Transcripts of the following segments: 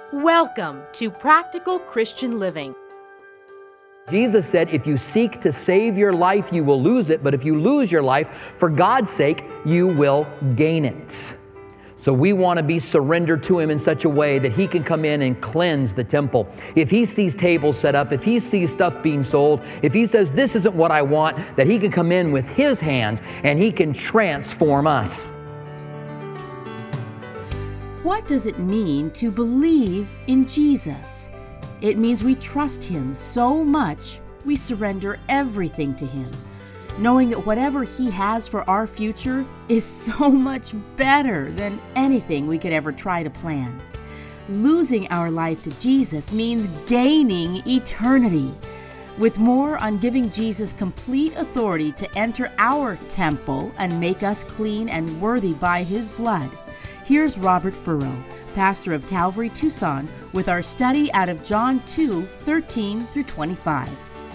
Welcome to Practical Christian Living. Jesus said, if you seek to save your life, you will lose it. But if you lose your life, for God's sake, you will gain it. So we want to be surrendered to Him in such a way that He can come in and cleanse the temple. If He sees tables set up, if He sees stuff being sold, if He says, this isn't what I want, that He can come in with His hands and He can transform us. What does it mean to believe in Jesus? It means we trust Him so much we surrender everything to Him, knowing that whatever He has for our future is so much better than anything we could ever try to plan. Losing our life to Jesus means gaining eternity. With more on giving Jesus complete authority to enter our temple and make us clean and worthy by His blood, here's Robert Furrow, pastor of Calvary Tucson, with our study out of John 2:13 through 25.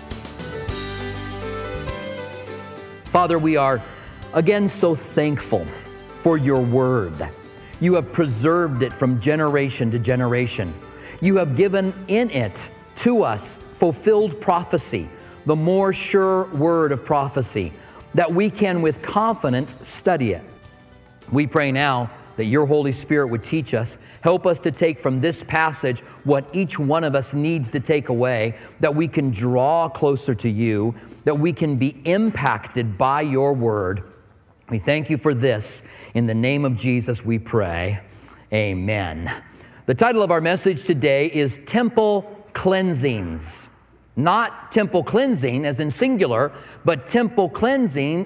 Father, we are again so thankful for your word. You have preserved it from generation to generation. You have given in it to us fulfilled prophecy, the more sure word of prophecy, that we can with confidence study it. We pray now that your Holy Spirit would teach us, help us to take from this passage what each one of us needs to take away, that we can draw closer to you, that we can be impacted by your word. We thank you for this. In the name of Jesus we pray. Amen. The title of our message today is Temple Cleansings. Not temple cleansing as in singular, but temple cleansings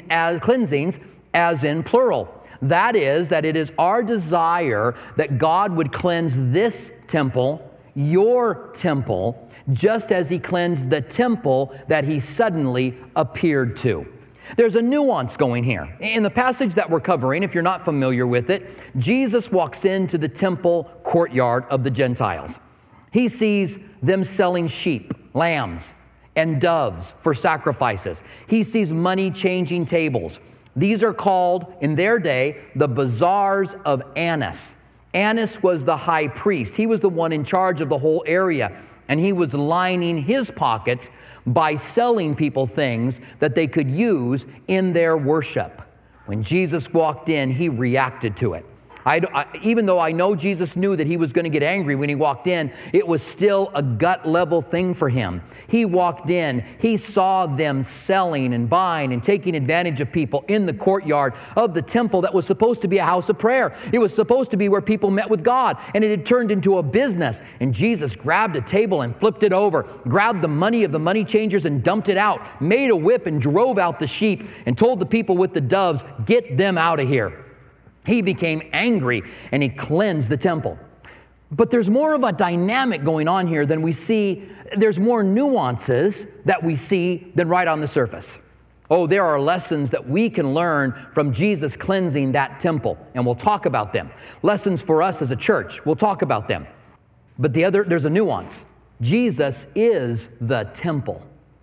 as in plural. That it is our desire that God would cleanse this temple, your temple, just as He cleansed the temple that He suddenly appeared to. There's a nuance going here. In the passage that we're covering, if you're not familiar with it, Jesus walks into the temple courtyard of the Gentiles. He sees them selling sheep, lambs, and doves for sacrifices. He sees money changing tables. These are called, in their day, the bazaars of Annas. Annas was the high priest. He was the one in charge of the whole area, and he was lining his pockets by selling people things that they could use in their worship. When Jesus walked in, he reacted to it. Even though I know Jesus knew that he was going to get angry when he walked in, it was still a gut-level thing for him. He walked in, he saw them selling and buying and taking advantage of people in the courtyard of the temple that was supposed to be a house of prayer. It was supposed to be where people met with God, and it had turned into a business. And Jesus grabbed a table and flipped it over, grabbed the money of the money changers and dumped it out, made a whip and drove out the sheep, and told the people with the doves, "Get them out of here." He became angry and he cleansed the temple. But there's more of a dynamic going on here than we see. There's more nuances that we see than right on the surface. Oh, there are lessons that we can learn from Jesus cleansing that temple, and we'll talk about them. Lessons for us as a church, we'll talk about them. But there's a nuance. Jesus is the temple.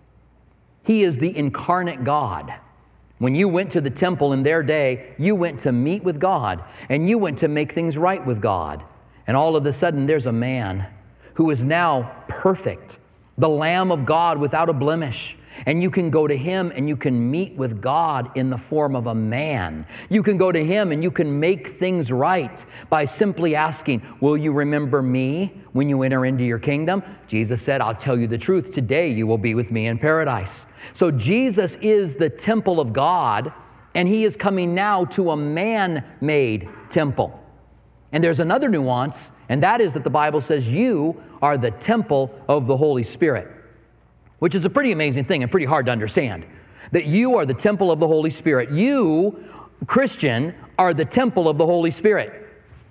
He is the incarnate God. When you went to the temple in their day, you went to meet with God, and you went to make things right with God. And all of a sudden, there's a man who is now perfect, the Lamb of God without a blemish. And you can go to Him and you can meet with God in the form of a man. You can go to Him and you can make things right by simply asking, will you remember me when you enter into your kingdom? Jesus said, I'll tell you the truth. Today you will be with me in paradise. So Jesus is the temple of God, and He is coming now to a man-made temple. And there's another nuance, and that is that the Bible says you are the temple of the Holy Spirit, which is a pretty amazing thing and pretty hard to understand, that you are the temple of the Holy Spirit. You, Christian, are the temple of the Holy Spirit.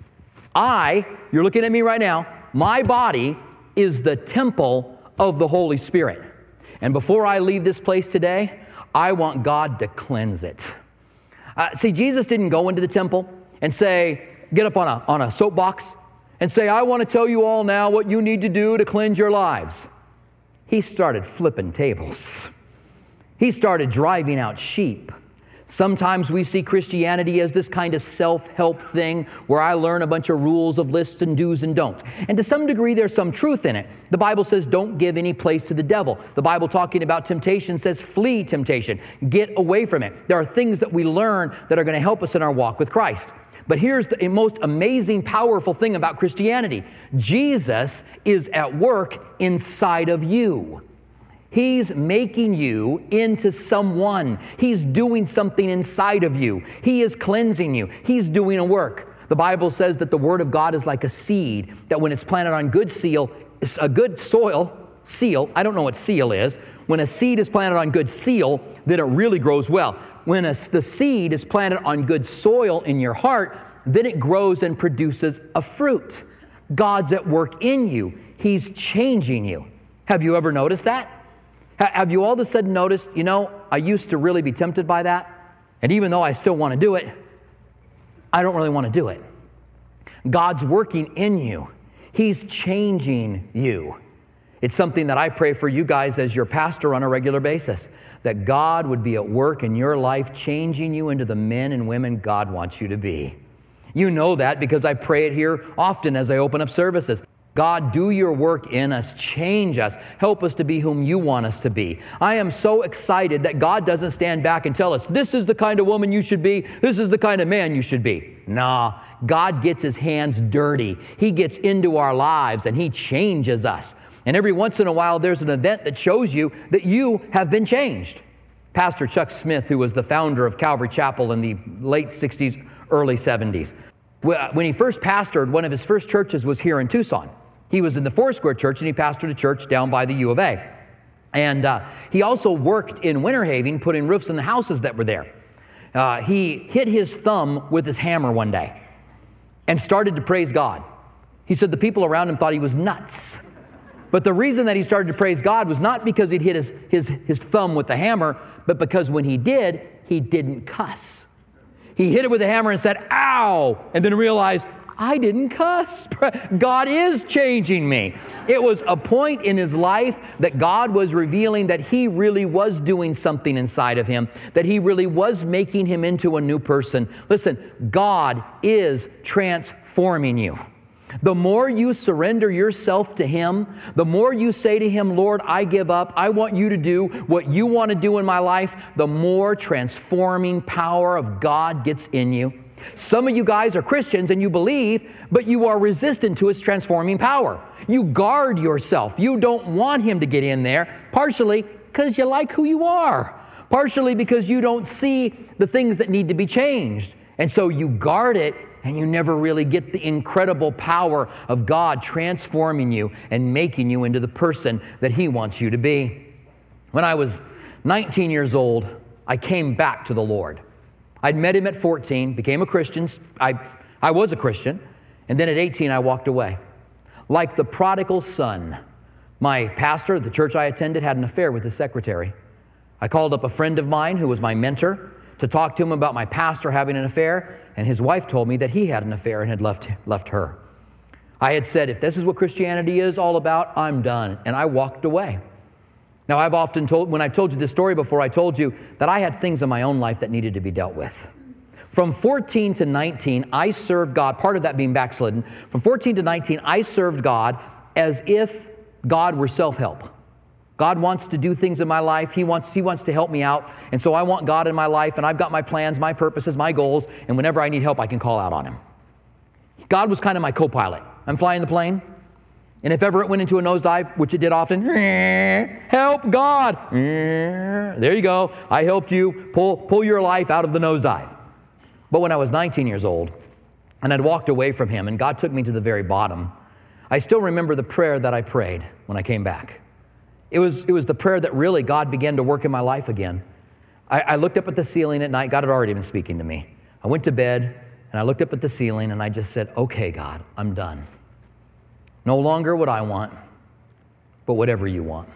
You're looking at me right now, my body is the temple of the Holy Spirit. And before I leave this place today, I want God to cleanse it. See, Jesus didn't go into the temple and say, get up on a soapbox and say, I want to tell you all now what you need to do to cleanse your lives. He started flipping tables. He started driving out sheep, Sometimes we see Christianity as this kind of self-help thing where I learn a bunch of rules of lists and do's and don'ts. And to some degree, there's some truth in it. The Bible says don't give any place to the devil. The Bible talking about temptation says flee temptation. Get away from it. There are things that we learn that are going to help us in our walk with Christ. But here's the most amazing, powerful thing about Christianity. Jesus is at work inside of you. He's making you into someone. He's doing something inside of you. He is cleansing you. He's doing a work. The Bible says that the Word of God is like a seed, that when it's planted on good soil, I don't know what seal is. When a seed is planted on good soil, then it really grows well. When the seed is planted on good soil in your heart, then it grows and produces a fruit. God's at work in you. He's changing you. Have you ever noticed that? Have you all of a sudden noticed, I used to really be tempted by that, and even though I still want to do it, I don't really want to do it. God's working in you. He's changing you. It's something that I pray for you guys as your pastor on a regular basis, that God would be at work in your life, changing you into the men and women God wants you to be. You know that because I pray it here often as I open up services. God, do your work in us. Change us. Help us to be whom you want us to be. I am so excited that God doesn't stand back and tell us, this is the kind of woman you should be. This is the kind of man you should be. Nah, God gets his hands dirty. He gets into our lives and he changes us. And every once in a while, there's an event that shows you that you have been changed. Pastor Chuck Smith, who was the founder of Calvary Chapel in the late 60s, early 70s, when he first pastored, one of his first churches was here in Tucson. He was in the Foursquare Church, and he pastored a church down by the U of A. And he also worked in Winter Haven, putting roofs in the houses that were there. He hit his thumb with his hammer one day and started to praise God. He said the people around him thought he was nuts. But the reason that he started to praise God was not because he'd hit his thumb with the hammer, but because when he did, he didn't cuss. He hit it with a hammer and said, ow, and then realized, I didn't cuss. God is changing me. It was a point in his life that God was revealing that he really was doing something inside of him, that he really was making him into a new person. Listen, God is transforming you. The more you surrender yourself to him, the more you say to him, Lord, I give up. I want you to do what you want to do in my life, the more transforming power of God gets in you. Some of you guys are Christians and you believe, but you are resistant to his transforming power. You guard yourself. You don't want him to get in there, partially because you like who you are, partially because you don't see the things that need to be changed. And so you guard it, and you never really get the incredible power of God transforming you and making you into the person that he wants you to be. When I was 19 years old, I came back to the Lord. I'd met him at 14, became a Christian. I was a Christian. And then at 18, I walked away. Like the prodigal son, my pastor, the church I attended, had an affair with his secretary. I called up a friend of mine who was my mentor to talk to him about my pastor having an affair, and his wife told me that he had an affair and had left her. I had said, if this is what Christianity is all about, I'm done, and I walked away. Now, I've often told, when I've told you this story before, I told you that I had things in my own life that needed to be dealt with. From 14 to 19, I served God, part of that being backslidden. From 14 to 19, I served God as if God were self-help. God wants to do things in my life. He wants to help me out. And so I want God in my life, and I've got my plans, my purposes, my goals, and whenever I need help, I can call out on him. God was kind of my co-pilot. I'm flying the plane, and if ever it went into a nosedive, which it did often, help God. There you go. I helped you pull your life out of the nosedive. But when I was 19 years old, and I'd walked away from him, and God took me to the very bottom, I still remember the prayer that I prayed when I came back. It was the prayer that really God began to work in my life again. I looked up at the ceiling at night. God had already been speaking to me. I went to bed, and I looked up at the ceiling, and I just said, okay, God, I'm done. No longer what I want, but whatever you want.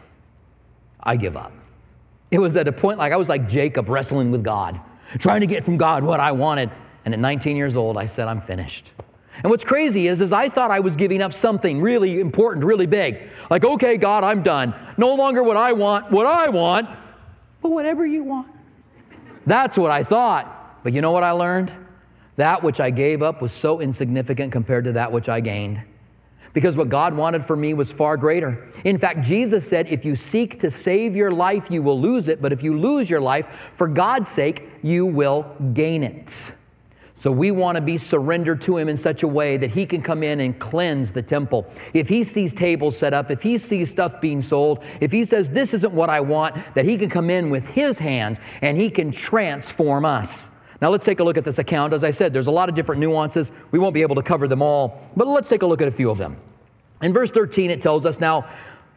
I give up. It was at a point like I was like Jacob wrestling with God, trying to get from God what I wanted. And at 19 years old, I said, I'm finished. And what's crazy is I thought I was giving up something really important, really big. Like, okay, God, I'm done. No longer what I want, but whatever you want. That's what I thought. But you know what I learned? That which I gave up was so insignificant compared to that which I gained. Because what God wanted for me was far greater. In fact, Jesus said, if you seek to save your life, you will lose it. But if you lose your life, for God's sake, you will gain it. So we want to be surrendered to Him in such a way that He can come in and cleanse the temple. If He sees tables set up, if He sees stuff being sold, if He says, this isn't what I want, that He can come in with His hands and He can transform us. Now let's take a look at this account. As I said, there's a lot of different nuances. We won't be able to cover them all, but let's take a look at a few of them. In verse 13, it tells us, Now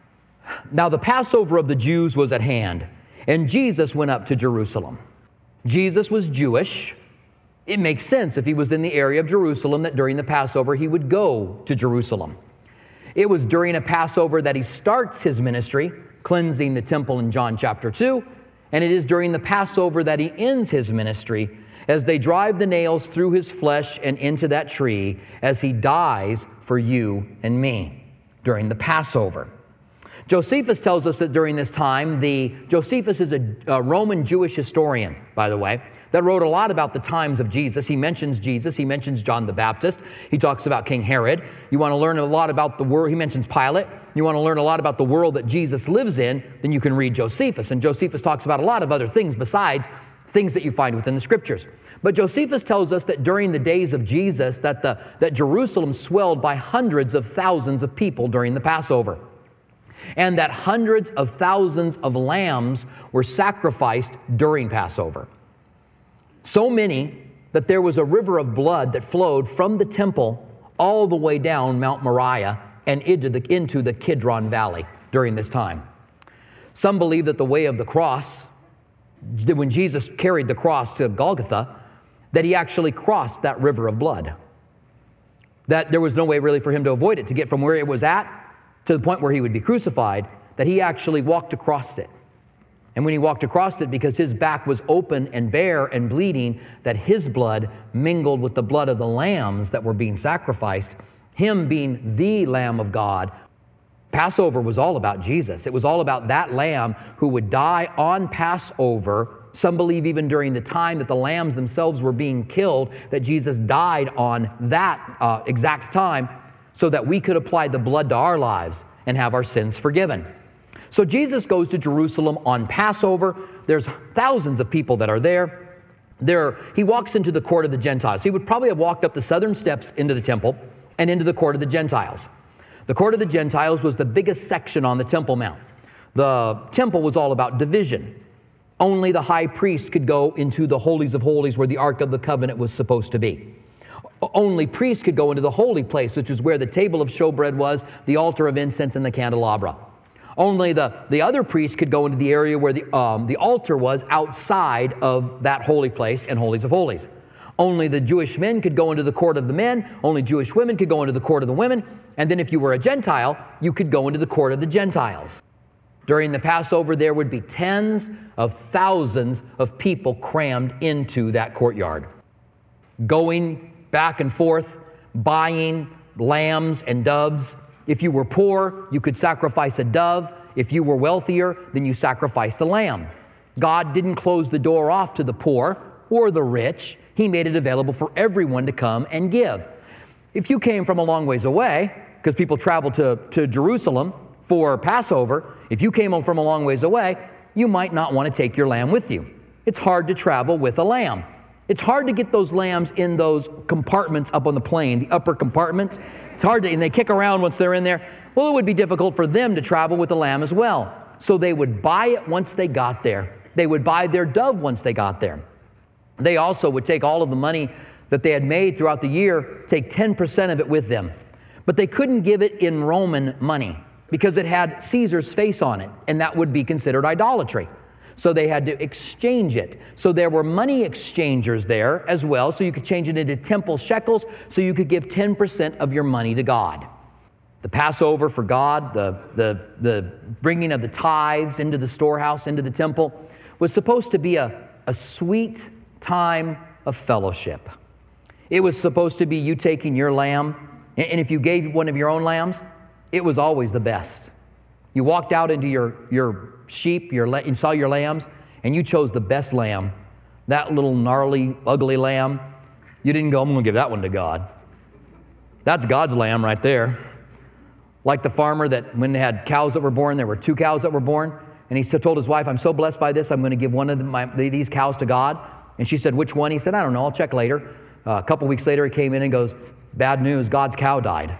the Passover of the Jews was at hand, and Jesus went up to Jerusalem. Jesus was Jewish. It makes sense if He was in the area of Jerusalem that during the Passover He would go to Jerusalem. It was during a Passover that He starts His ministry, cleansing the temple in John chapter 2, and it is during the Passover that He ends His ministry as they drive the nails through His flesh and into that tree as He dies for you and me during the Passover. Josephus tells us that during this time, Josephus is a Roman Jewish historian, by the way, that wrote a lot about the times of Jesus. He mentions Jesus. He mentions John the Baptist. He talks about King Herod. You want to learn a lot about the world. He mentions Pilate. You want to learn a lot about the world that Jesus lives in, then you can read Josephus. And Josephus talks about a lot of other things besides things that you find within the Scriptures. But Josephus tells us that during the days of Jesus, that Jerusalem swelled by hundreds of thousands of people during the Passover, and that hundreds of thousands of lambs were sacrificed during Passover. So many that there was a river of blood that flowed from the temple all the way down Mount Moriah and into the Kidron Valley during this time. Some believe that the way of the cross, when Jesus carried the cross to Golgotha, that He actually crossed that river of blood. That there was no way really for Him to avoid it, to get from where it was at to the point where He would be crucified, that He actually walked across it. And when He walked across it, because His back was open and bare and bleeding, that His blood mingled with the blood of the lambs that were being sacrificed, Him being the Lamb of God. Passover was all about Jesus. It was all about that lamb who would die on Passover. Some believe even during the time that the lambs themselves were being killed, that Jesus died on that exact time so that we could apply the blood to our lives and have our sins forgiven. So Jesus goes to Jerusalem on Passover. There's thousands of people that are there. He walks into the court of the Gentiles. He would probably have walked up the southern steps into the temple and into the court of the Gentiles. The court of the Gentiles was the biggest section on the Temple Mount. The temple was all about division. Only the high priest could go into the holies of holies where the Ark of the Covenant was supposed to be. Only priests could go into the holy place, which is where the table of showbread was, the altar of incense, and the candelabra. Only the other priests could go into the area where the altar was outside of that holy place and holies of holies. Only the Jewish men could go into the court of the men. Only Jewish women could go into the court of the women. And then if you were a Gentile, you could go into the court of the Gentiles. During the Passover, there would be tens of thousands of people crammed into that courtyard, going back and forth, buying lambs and doves. If you were poor, you could sacrifice a dove. If you were wealthier, then you sacrificed a lamb. God didn't close the door off to the poor or the rich. He made it available for everyone to come and give. If you came from a long ways away, because people traveled to Jerusalem for Passover, if you came from a long ways away, you might not want to take your lamb with you. It's hard to travel with a lamb. It's hard to get those lambs in those compartments up on the plane, the upper compartments. It's hard to, and they kick around once they're in there. Well, it would be difficult for them to travel with a lamb as well. So they would buy it once they got there. They would buy their dove once they got there. They also would take all of the money that they had made throughout the year, take 10% of it with them. But they couldn't give it in Roman money because it had Caesar's face on it, and that would be considered idolatry. So they had to exchange it. So there were money exchangers there as well, so you could change it into temple shekels, so you could give 10% of your money to God. The Passover for God, the bringing of the tithes into the storehouse, into the temple, was supposed to be a sweet time of fellowship. It was supposed to be you taking your lamb, and if you gave one of your own lambs, it was always the best. You walked out into your sheep, you saw your lambs, and you chose the best lamb that little gnarly, ugly lamb, you didn't go, I'm going to give that one to God. That's God's lamb right there. Like the farmer that when they had cows that were born, there were 2 cows that were born, and he told his wife, I'm so blessed by this, I'm going to give one of these cows to God. And she said, which one? He said, I don't know, I'll check later. A couple weeks later, he came in and goes, bad news, God's cow died.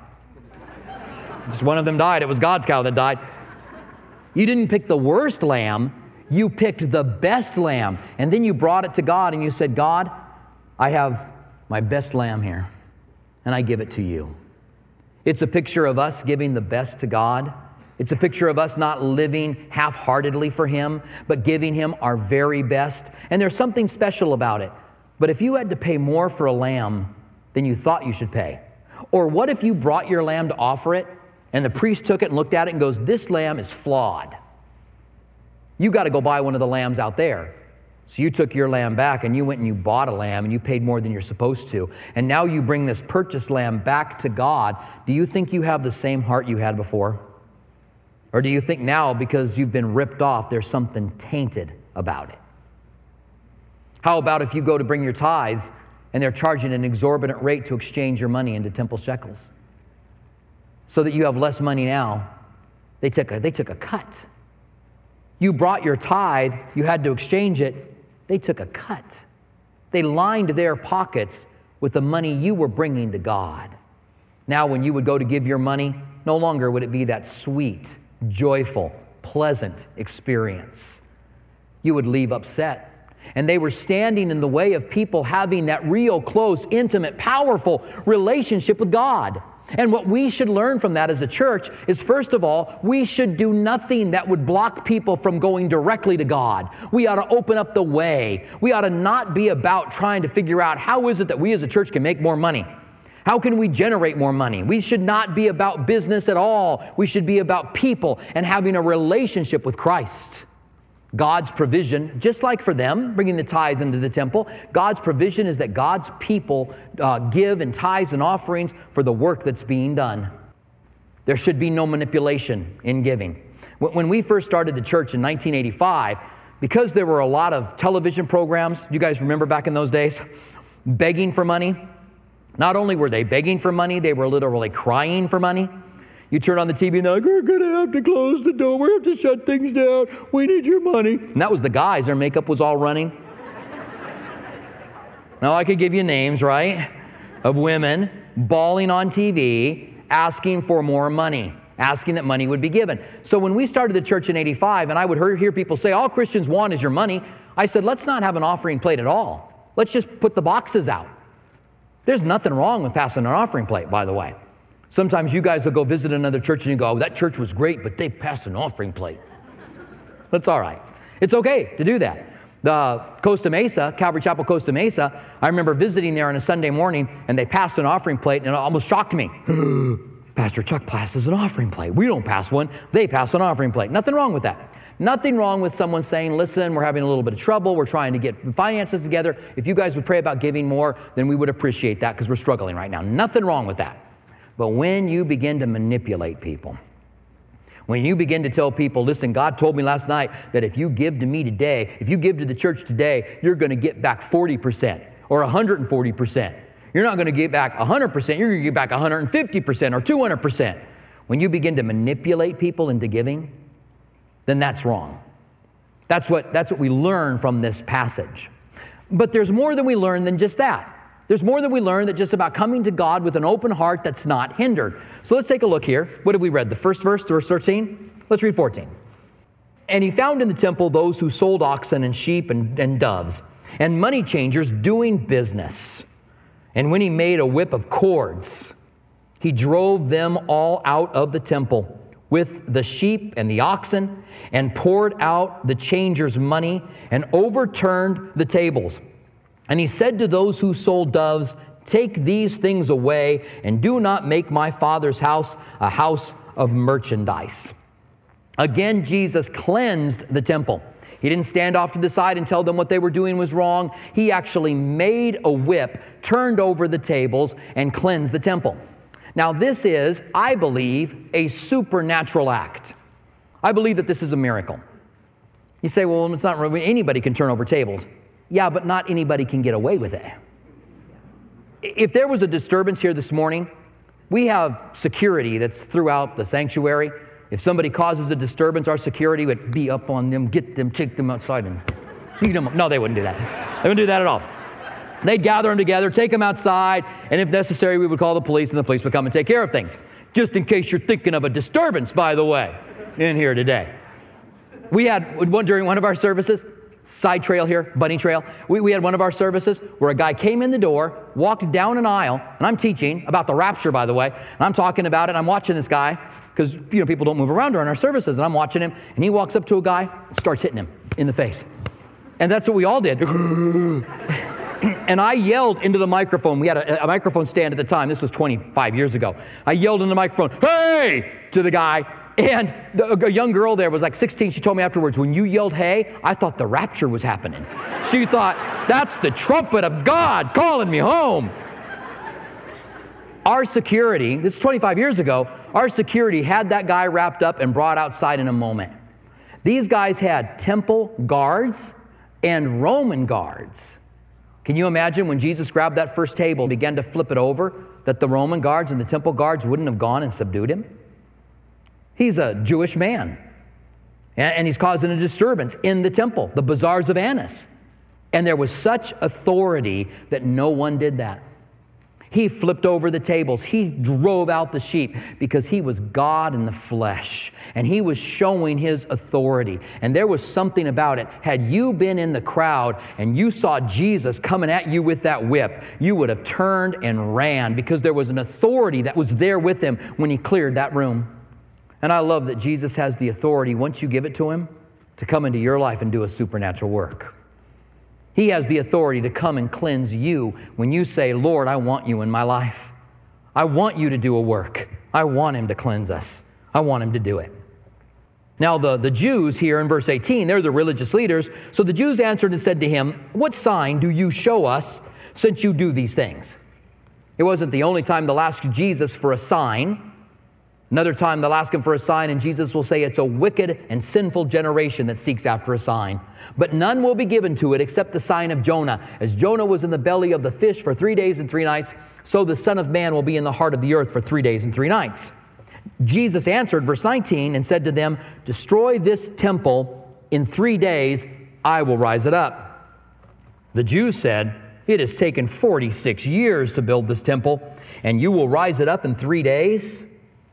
Just one of them died. It was God's cow that died. You didn't pick the worst lamb. You picked the best lamb. And then you brought it to God and you said, God, I have my best lamb here, and I give it to you. It's a picture of us giving the best to God. It's a picture of us not living half-heartedly for Him, but giving Him our very best. And there's something special about it. But if you had to pay more for a lamb than you thought you should pay, or what if you brought your lamb to offer it, and the priest took it and looked at it and goes, this lamb is flawed. You got to go buy one of the lambs out there. So you took your lamb back and you went and you bought a lamb and you paid more than you're supposed to. And now you bring this purchased lamb back to God. Do you think you have the same heart you had before? Or do you think now, because you've been ripped off, there's something tainted about it? How about if you go to bring your tithes and they're charging an exorbitant rate to exchange your money into temple shekels? So that you have less money now, they took a cut. You brought your tithe, you had to exchange it, they took a cut. They lined their pockets with the money you were bringing to God. Now when you would go to give your money, no longer would it be that sweet, joyful, pleasant experience. You would leave upset. And they were standing in the way of people having that real, close, intimate, powerful relationship with God. And what we should learn from that as a church is, first of all, we should do nothing that would block people from going directly to God. We ought to open up the way. We ought to not be about trying to figure out how is it that we as a church can make more money. How can we generate more money? We should not be about business at all. We should be about people and having a relationship with Christ. God's provision, just like for them, bringing the tithes into the temple, God's provision is that God's people give in tithes and offerings for the work that's being done. There should be no manipulation in giving. When we first started the church in 1985, because there were a lot of television programs, you guys remember back in those days, begging for money. Not only were they begging for money, they were literally crying for money. You turn on the TV and they're like, we're going to have to close the door. We have to shut things down. We need your money. And that was the guys. Their makeup was all running. Now, I could give you names, right, of women bawling on TV, asking for more money, asking that money would be given. So when we started the church in 85, and I would hear people say, all Christians want is your money, I said, let's not have an offering plate at all. Let's just put the boxes out. There's nothing wrong with passing an offering plate, by the way. Sometimes you guys will go visit another church and you go, oh, that church was great, but they passed an offering plate. That's all right. It's okay to do that. The Costa Mesa, Calvary Chapel Costa Mesa, I remember visiting there on a Sunday morning and they passed an offering plate and it almost shocked me. Pastor Chuck passes an offering plate. We don't pass one. They pass an offering plate. Nothing wrong with that. Nothing wrong with someone saying, listen, we're having a little bit of trouble. We're trying to get finances together. If you guys would pray about giving more, then we would appreciate that because we're struggling right now. Nothing wrong with that. But when you begin to manipulate people, when you begin to tell people, listen, God told me last night that if you give to me today, if you give to the church today, you're going to get back 40% or 140%. You're not going to get back 100%. You're going to get back 150% or 200%. When you begin to manipulate people into giving, then that's wrong. That's what we learn from this passage. But there's more than we learn than just that. There's more than we learn than just about coming to God with an open heart that's not hindered. So let's take a look here. What have we read? The first verse, verse 13? Let's read 14. And he found in the temple those who sold oxen and sheep and doves and money changers doing business. And when he made a whip of cords, he drove them all out of the temple with the sheep and the oxen and poured out the changers' money and overturned the tables. And he said to those who sold doves, take these things away and do not make my Father's house a house of merchandise. Again, Jesus cleansed the temple. He didn't stand off to the side and tell them what they were doing was wrong. He actually made a whip, turned over the tables, and cleansed the temple. Now this is, I believe, a supernatural act. I believe that this is a miracle. You say, well, it's not really, anybody can turn over tables. Yeah, but not anybody can get away with it. If there was a disturbance here this morning, we have security that's throughout the sanctuary. If somebody causes a disturbance, our security would be up on them, get them, take them outside and beat them up. No, they wouldn't do that. They wouldn't do that at all. They'd gather them together, take them outside, and if necessary, we would call the police, and the police would come and take care of things. Just in case you're thinking of a disturbance, by the way, in here today. We had during one of our services, side trail here, bunny trail. We had one of our services where a guy came in the door, walked down an aisle, and I'm teaching about the rapture, by the way, and I'm talking about it, I'm watching this guy, because people don't move around during our services, and I'm watching him, and he walks up to a guy and starts hitting him in the face. And that's what we all did. And I yelled into the microphone. We had a microphone stand at the time. This was 25 years ago. I yelled in the microphone, "Hey!" to the guy. And a young girl there was like 16. She told me afterwards, when you yelled, "Hey," I thought the rapture was happening. She thought, that's the trumpet of God calling me home. Our security, this is 25 years ago, our security had that guy wrapped up and brought outside in a moment. These guys had temple guards and Roman guards. Can you imagine when Jesus grabbed that first table and began to flip it over, that the Roman guards and the temple guards wouldn't have gone and subdued him? He's a Jewish man, and he's causing a disturbance in the temple, the bazaars of Annas. And there was such authority that no one did that. He flipped over the tables. He drove out the sheep because he was God in the flesh. And he was showing his authority. And there was something about it. Had you been in the crowd and you saw Jesus coming at you with that whip, you would have turned and ran because there was an authority that was there with him when he cleared that room. And I love that Jesus has the authority, once you give it to him, to come into your life and do a supernatural work. He has the authority to come and cleanse you when you say, "Lord, I want you in my life. I want you to do a work. I want him to cleanse us. I want him to do it." Now, the Jews here in verse 18, they're the religious leaders. So the Jews answered and said to him, "What sign do you show us since you do these things?" It wasn't the only time they'll ask Jesus for a sign. Another time they'll ask him for a sign, and Jesus will say it's a wicked and sinful generation that seeks after a sign. But none will be given to it except the sign of Jonah. As Jonah was in the belly of the fish for 3 days and 3 nights, so the Son of Man will be in the heart of the earth for 3 days and 3 nights. Jesus answered, verse 19, and said to them, "Destroy this temple. In 3 days I will rise it up." The Jews said, "It has taken 46 years to build this temple, and you will rise it up in 3 days?"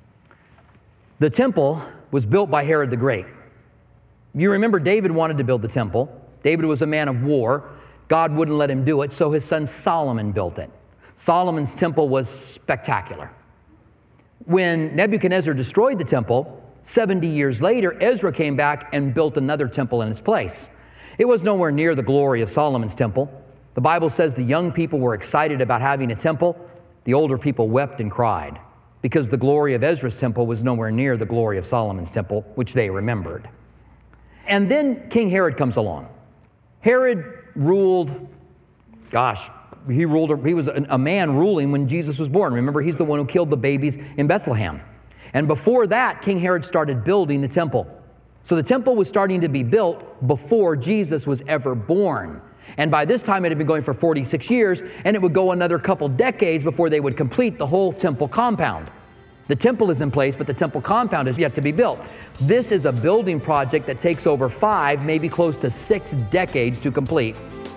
The temple was built by Herod the Great. You remember David wanted to build the temple. David was a man of war. God wouldn't let him do it, so his son Solomon built it. Solomon's temple was spectacular. When Nebuchadnezzar destroyed the temple, 70 years later, Ezra came back and built another temple in its place. It was nowhere near the glory of Solomon's temple. The Bible says the young people were excited about having a temple. The older people wept and cried, because the glory of Ezra's temple was nowhere near the glory of Solomon's temple, which they remembered. And then King Herod comes along. Herod ruled, he was a man ruling when Jesus was born. Remember, he's the one who killed the babies in Bethlehem. And before that, King Herod started building the temple. So the temple was starting to be built before Jesus was ever born. And by this time, it had been going for 46 years, and it would go another couple decades before they would complete the whole temple compound. The temple is in place, but the temple compound is yet to be built. This is a building project that takes over 5, maybe close to 6 decades to complete.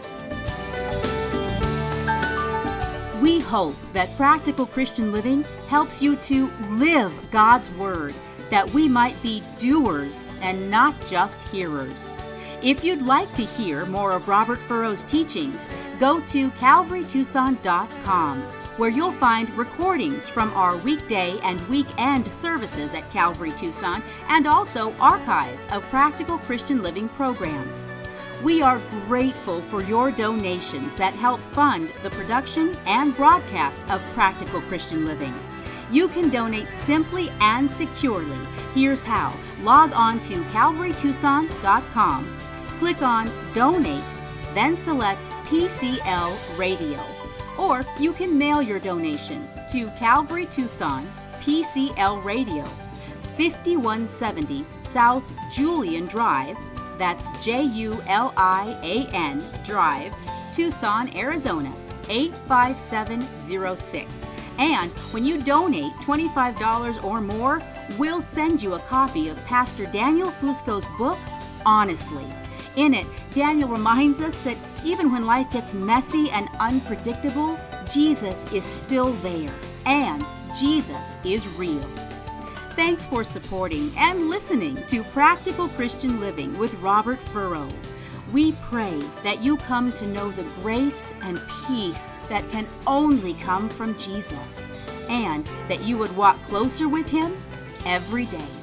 We hope that Practical Christian Living helps you to live God's Word, that we might be doers and not just hearers. If you'd like to hear more of Robert Furrow's teachings, go to calvarytucson.com, where you'll find recordings from our weekday and weekend services at Calvary Tucson, and also archives of Practical Christian Living programs. We are grateful for your donations that help fund the production and broadcast of Practical Christian Living. You can donate simply and securely. Here's how. Log on to calvarytucson.com. Click on Donate, then select PCL Radio. Or you can mail your donation to Calvary Tucson, PCL Radio, 5170 South Julian Drive. That's Julian Drive, Tucson, Arizona, 85706. And when you donate $25 or more, we'll send you a copy of Pastor Daniel Fusco's book, Honestly. In it, Daniel reminds us that even when life gets messy and unpredictable, Jesus is still there, and Jesus is real. Thanks for supporting and listening to Practical Christian Living with Robert Furrow. We pray that you come to know the grace and peace that can only come from Jesus, and that you would walk closer with Him every day.